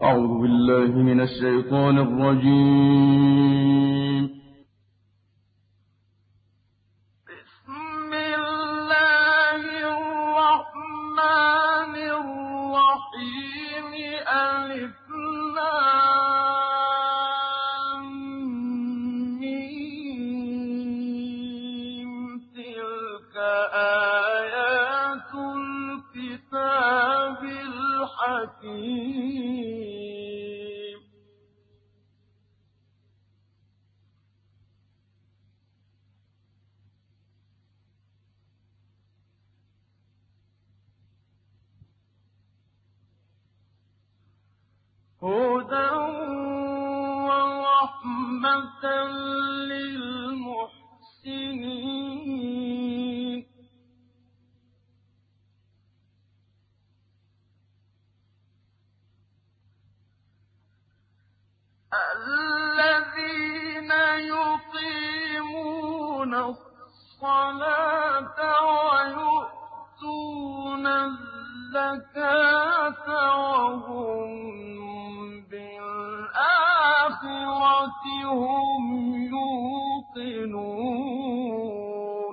أعوذ بالله من الشيطان الرجيم. بسم الله الرحمن الرحيم. ألف لام ميم. تلك آيات الكتاب الحكيم. هدى ورحمة للمحسنين. الذين يقيمون الصلاة ويؤتون الزكاة وهم بالآخرة هم يوقنون.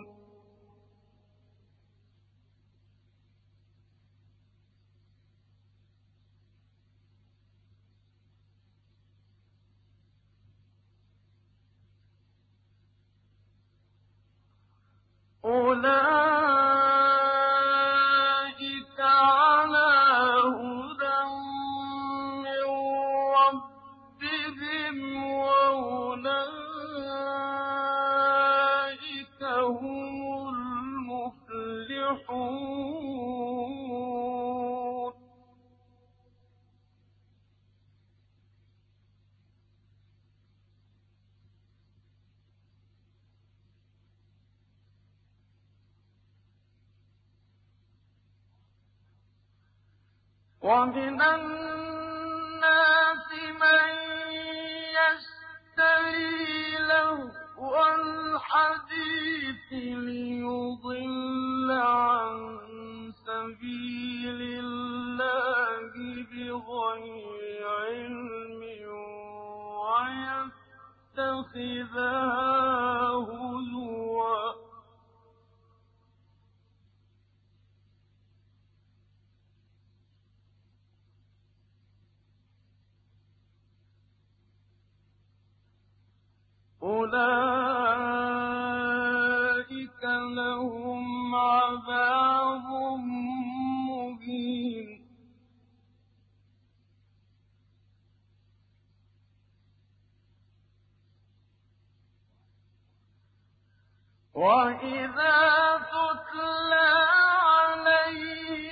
أولئك على هدى من ربهم وأولئك هم المفلحون. ومن الناس من يشتري لهو الحديث ليضل عن سبيل الله بغير علم ويتخذها هزوا. أولئك لهم عذاب مهين. وإذا تتلى عليه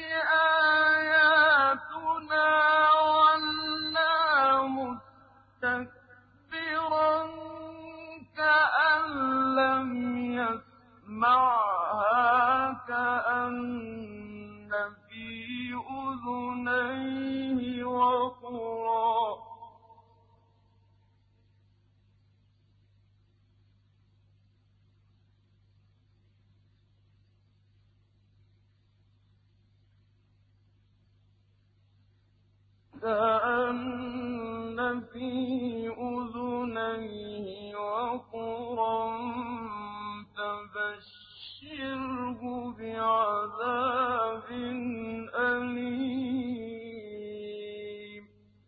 آياتنا ولى مستكبرا كأن لم يسمعها كأن في أذنيه وقرا. كأن في أذنيه وقرا فبشره بعذاب أليم.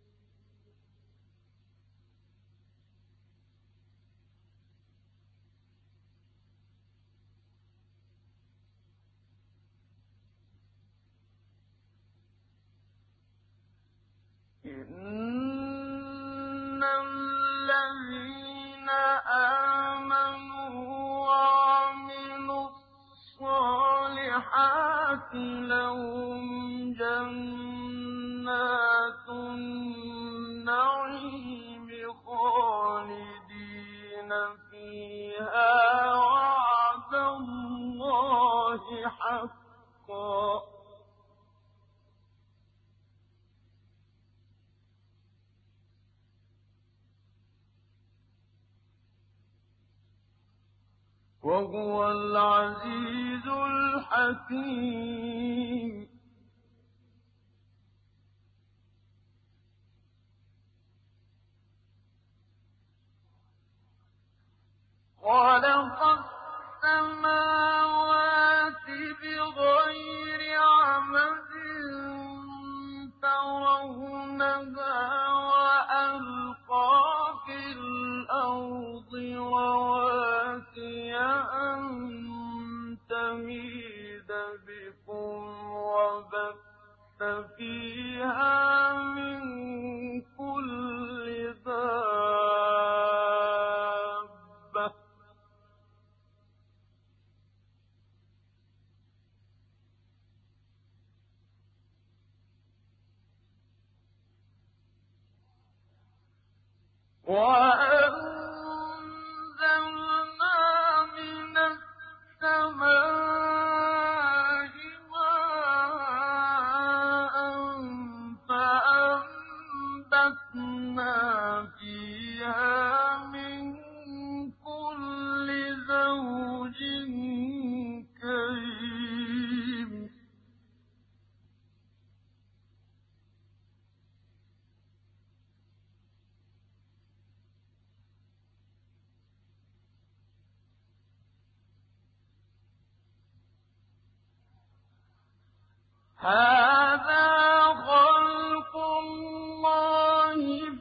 إن الذين آمنوا وعملوا الصالحات لهم جنات النعيم خالدين فيها وعد الله حقا. وهو العزيز الحكيم. خلق السماوات بغير عمد ترونها وألقى في الأرض رواسي أن تميد بكم وبث فيها من كل دابة وأنزلنا من السماء ماء فأنبتنا فيها من كل زوج كريم هذا خلق الله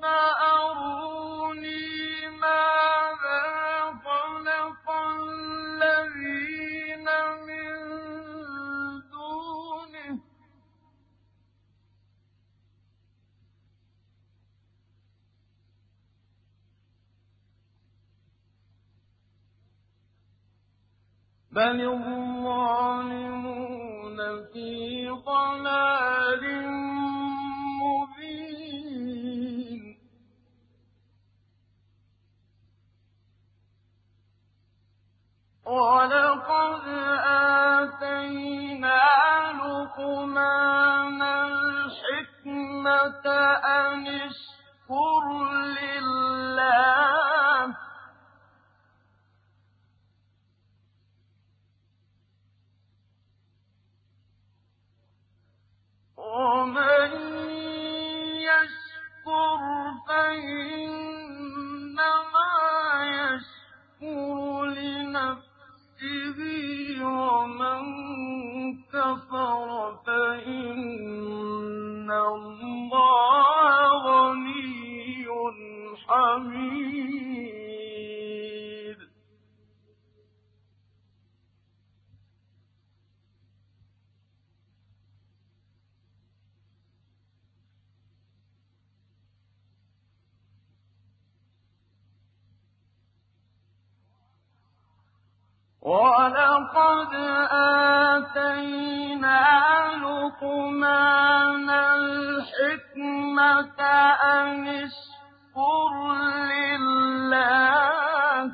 فأروني ماذا خلق الذين من دونه بل الظالمون في ضلال مبين ولقد آتينا لقمان الحكمة أن اشكر لله ومن يشكر فإنما يشكر لنفسه ومن كفر فإن الله غني حميد ولقد آتينا لقمان الحكمة أن اشكر لله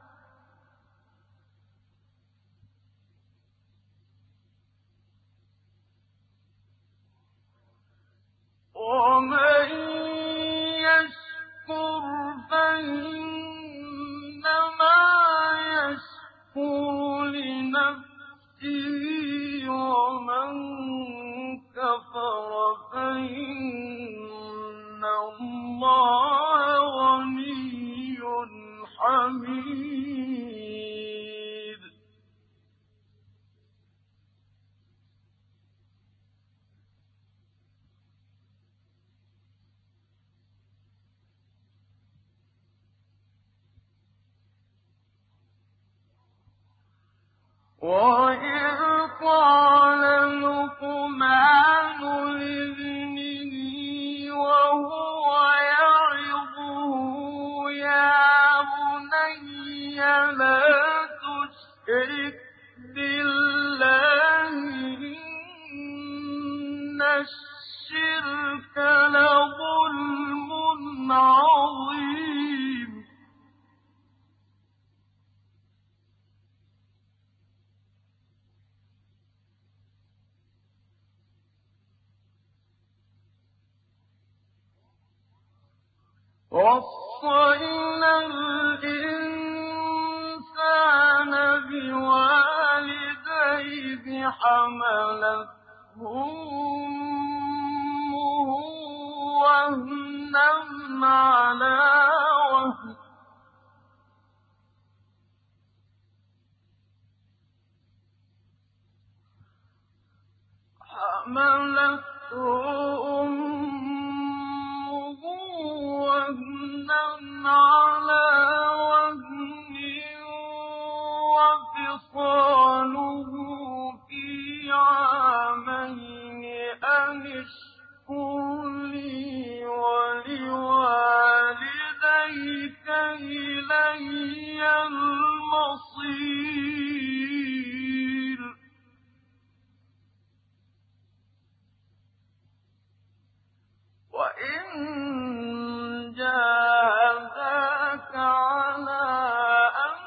ومن يشكر فإنما يشكر لنفسه ومن كفر فإن الله غني حميد وإذ قال لقمان لابنه وهو يعظه يا بني لا تشرك بالله إن الشرك لظلم عظيم وَوَصَّيْنَا الْإِنسَانَ بِوَالِدَيْهِ حَمَلَتْهُ أُمُّهُ وَهْنًا عَلَىٰ وَهْنٍ حملته أمه وهنا على وهن وفصاله في عامين أن اشكر لي ولوالديك إلي المصير وإن جاهداك على أن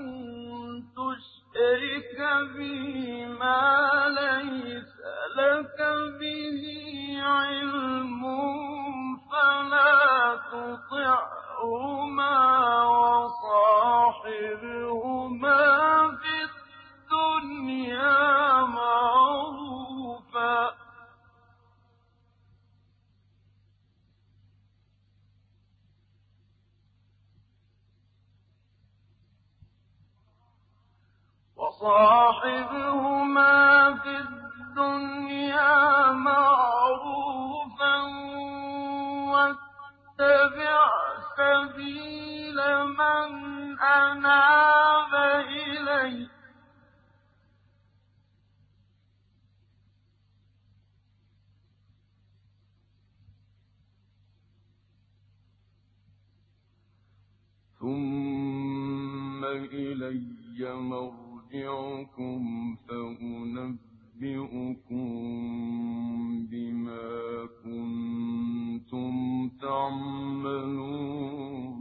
تشرك بي ما ليس لك به علم فلا تطعهما وصاحبهما في الدنيا معروفا في الدنيا معروفا واتبع سبيل من أناب إلي ثم إلي مرجعكم فأنبئكم بما كنتم تعملون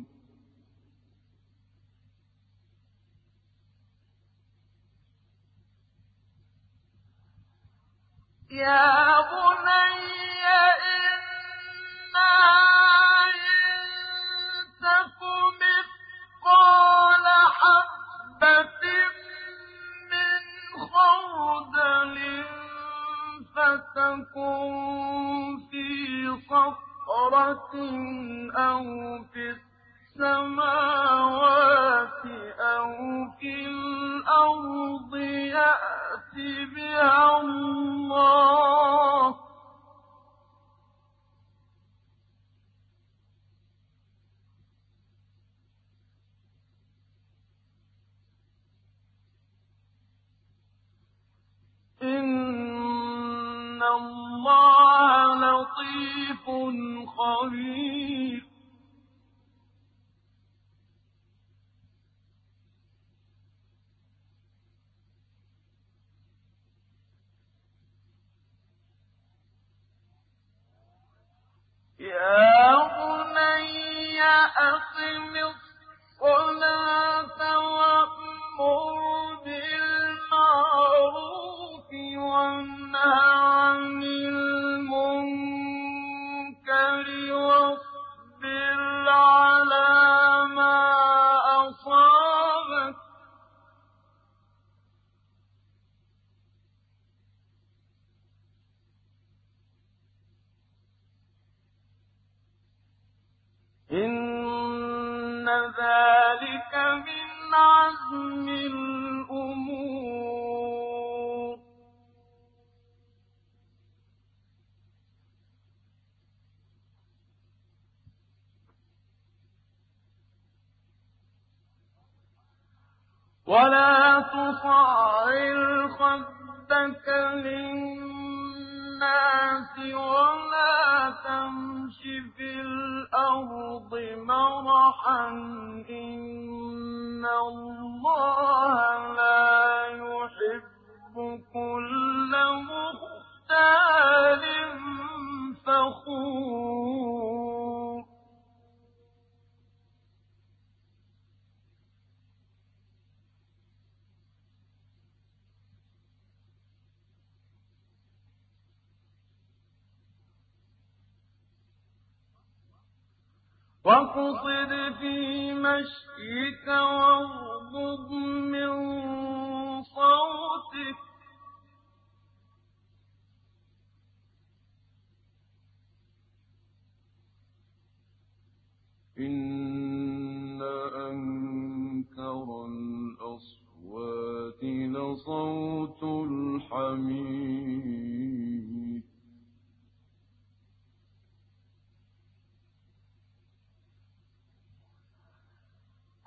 يا بني إنها إن تك مثقال حبة من خردل فتكن في صخرة أو في السماوات أو في الأرض يأت بها الله إن الله لطيف خبير يا بني أقم الصلاة وأمر بالمعروف وانه عن المنكر واصبر على ما أصابك إن ذلك من عزم الأمور ولا تصعر خدك للناس ولا تمش في الأرض مرحا إن الله لا يحب كل مختال فخور واقصد في مشيك واغضض من صوتك إن أنكر الأصوات لصوت الحمير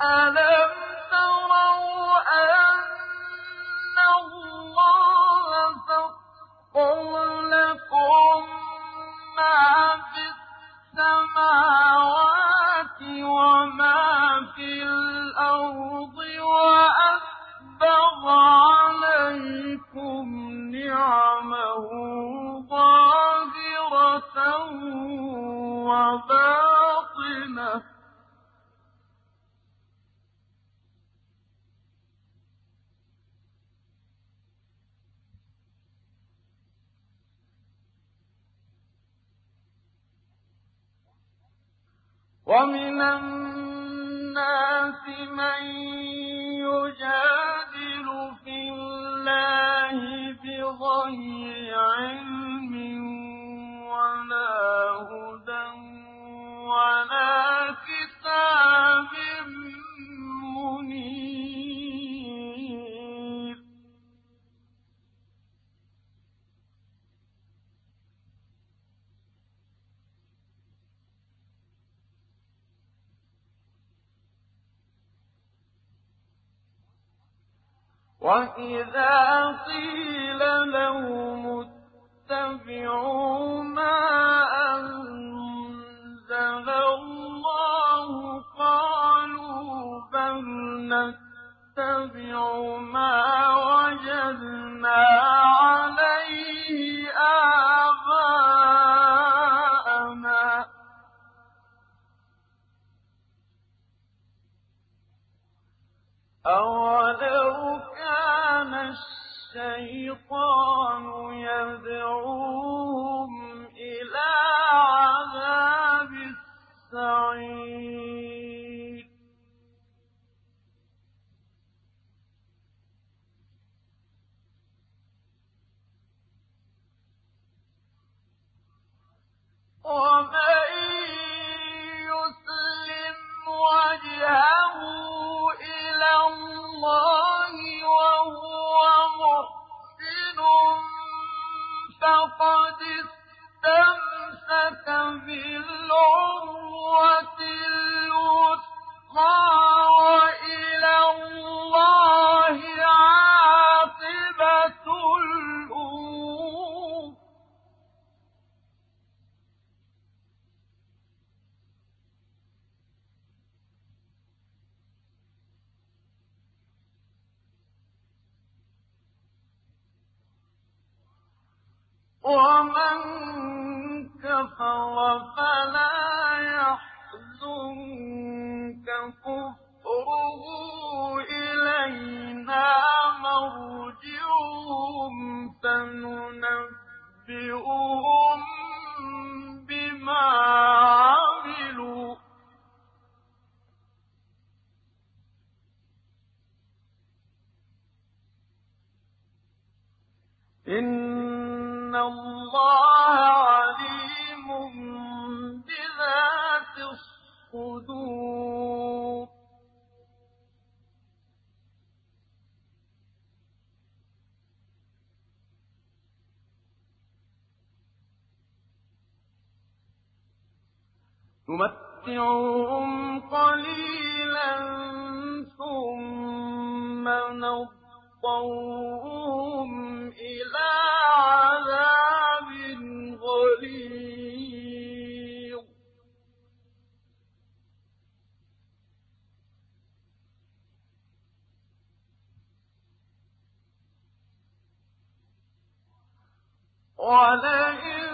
أَلَمْ تَرَوْا أَنَّ اللَّهَ سَخَّرَ لَكُم مَّا فِي السَّمَاوَاتِ وَمَا فِي الْأَرْضِ وَأَسْبَغَ عَلَيْكُمْ نِعَمَهُ ظَاهِرَةً وَبَاطِنَةً ۗ وَمِنَ النَّاسِ مَن يُجَادِلُ فِي اللَّهِ بِغَيْرِ عِلْمٍ وَلَا هُدًى وَلَا كِتَابٍ مُّنِيرٍ وَإِذَا قِيلَ لَهُمُ اتَّبِعُوا مَا أَنزَلَ اللَّهُ قَالُوا بَلْ نَتَّبِعُ مَا وَجَدْنَا عَلَيْهِ آبَاءَنَا ۚ أَوَلَوْ كَانَ الشَّيْطَانُ يَدْعُوهُمْ إِلَىٰ عَذَابِ السَّعِيرِ وَمَن يُسْلِمْ وَجْهَهُ إِلَى اللَّهِ وَهُوَ مُحْسِنٌ فَقَدِ اسْتَمْسَكَ بِالْعُرْوَةِ الْوُثْقَىٰ وَإِلَى اللَّهِ عَاقِبَةُ الْأُمُورِ وَمَن كَفَرَ فَلَا يَحْزُنكَ كُفْرُهُ ۚ إِلَيْنَا مَرْجِعُهُمْ فَنُنَبِّئُهُم بِمَا عَمِلُوا ۚ إِنَّ اللَّهَ عَلِيمٌ بِذَاتِ الصُّدُورِ نُمَتِّعُهُمْ قَلِيلًا ثُمَّ نَضْطَرُّهُمْ إِلَىٰ عَذَابٍ غَلِيظٍ وَلَئِن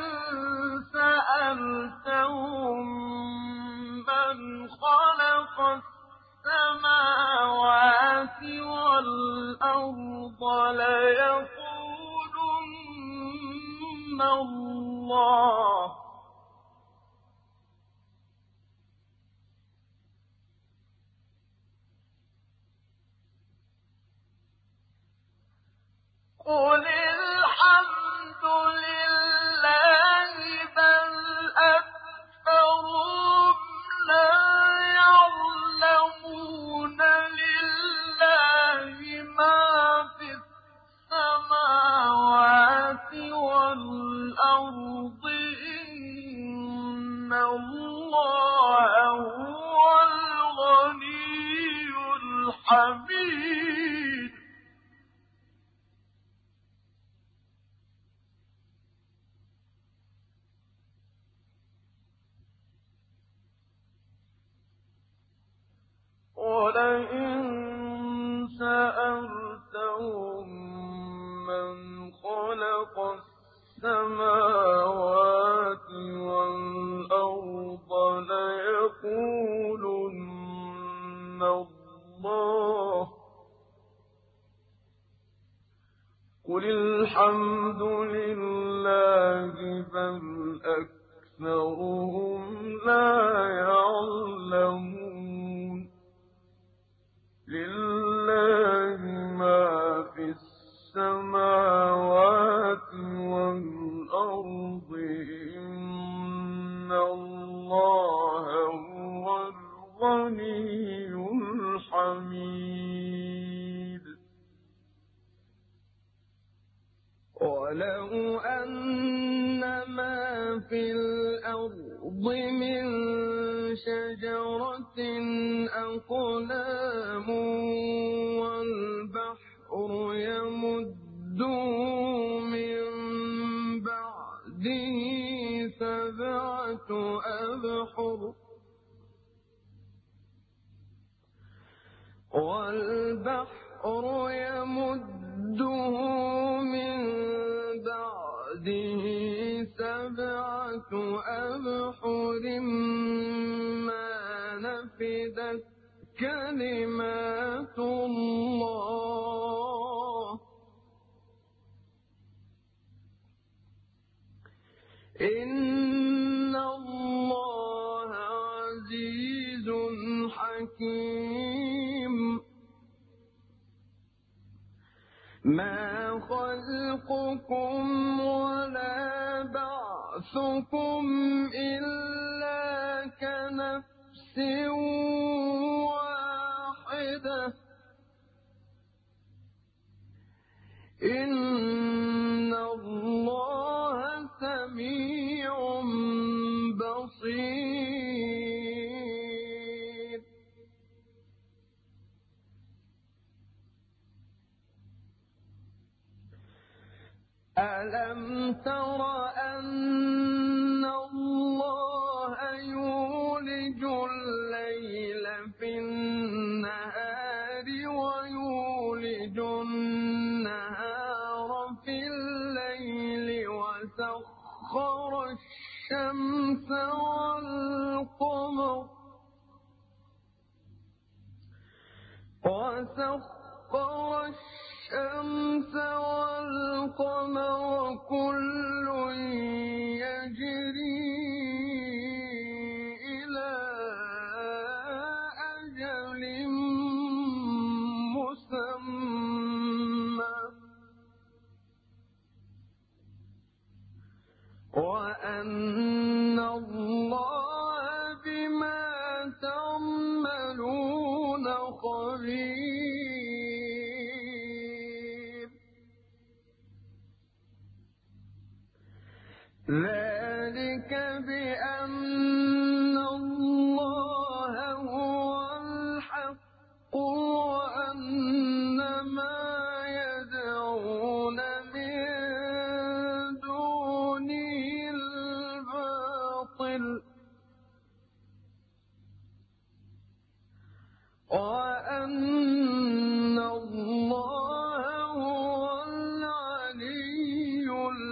سَأَلْتَهُم مَّنْ خَلَقَ السَّمَاوَاتِ وَالْأَرْضَ لَيَقُولُنَّ اللَّهُ ۚ قُلِ الْحَمْدُ لِلَّهِ بَلْ أَكْثَرُهُمْ لَا يَعْلَمُونَ لِلَّهِ مَا فِي السَّمَاوَاتِ وَالْأَرْضِ ۚ إِنَّ اللَّهَ هُوَ الْغَنِيُّ حميد. ولئن سألتهم من خلق السماوات والأرض ليقولن الله قل الحمد لله بل أكثرهم لا يعلمون. لله ما في السماوات والأرض إن الله هو الغني الحميد. ولو أن ما في الأرض من شجرة أقلام والبحر يمده من بعده سبعة أبحر ما نفدت كلمات الله إن الله عزيز حكيم. ما خلقكم ولا بعثكم إلا كنفس واحدة إن الله سميع بصير. ألم تر أن الله يولج الليل في النهار ويولج النهار في الليل وسخر الشمس والقمر كل يجري إلى أجل مسمى وأن الله بما تعملون خبير. ذلك بأن الله هو الحق وأن ما يدعون من دونه الباطل وأن الله هو العلي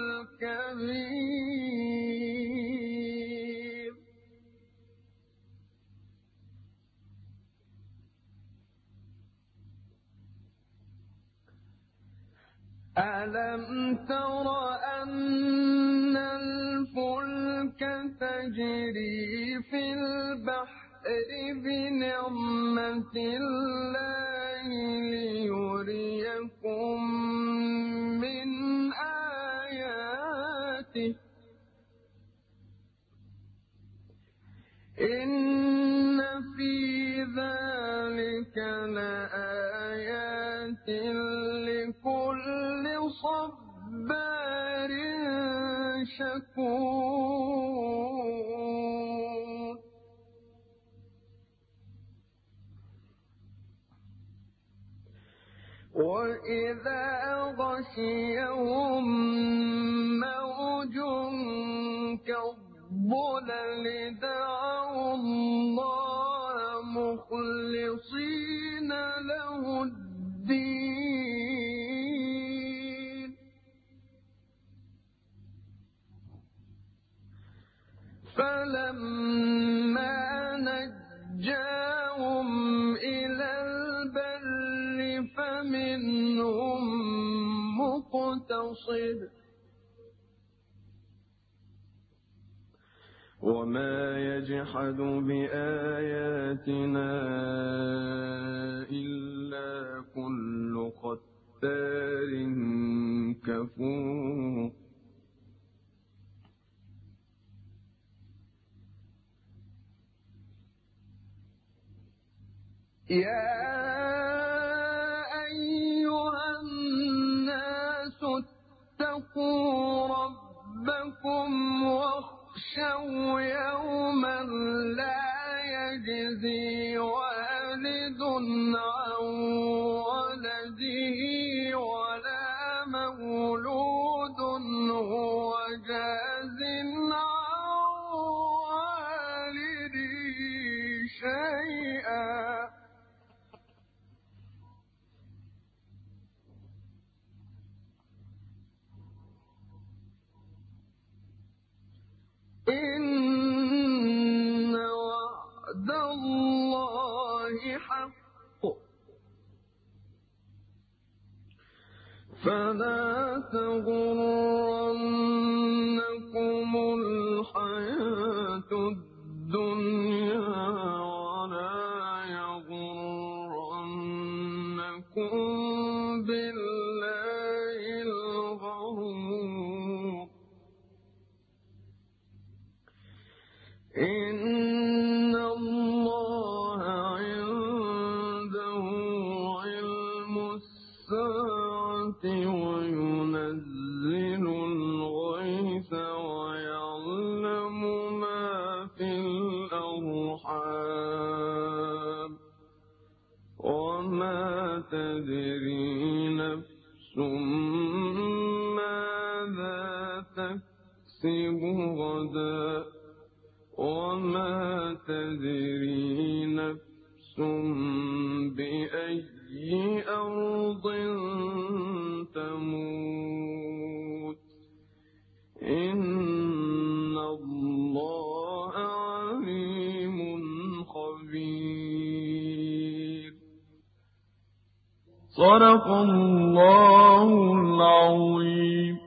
الكبير. ألم تر أن الفلك تجري في البحر بنعمة الله ليريكم من آياته إن في ذلك لآيات لكل صبار شكور. وإذا غشيهم موج كالظلل دعوا الله مخلصين له الدين فلما نجاهم إلى البر فمنهم مقتصد وما يجحد بآياتنا إلا كل ختار كفور يا أيها الناس اتقوا ربكم واخشوا يوما لا يجزي والد عن ولده ولا مولود هو جاز عن والده شيئا إن وعد الله حق فلا تغرنكم الحياة الدنيا ولا يغرنكم بالله الغرور إن الله عنده علم الساعة وينزل الغيث ويعلم ما في الأرحام وما تدري نفس ماذا تكسب غدا وما تدري نفس بأي أرض تموت إن الله عليم خبير. صدق الله العظيم.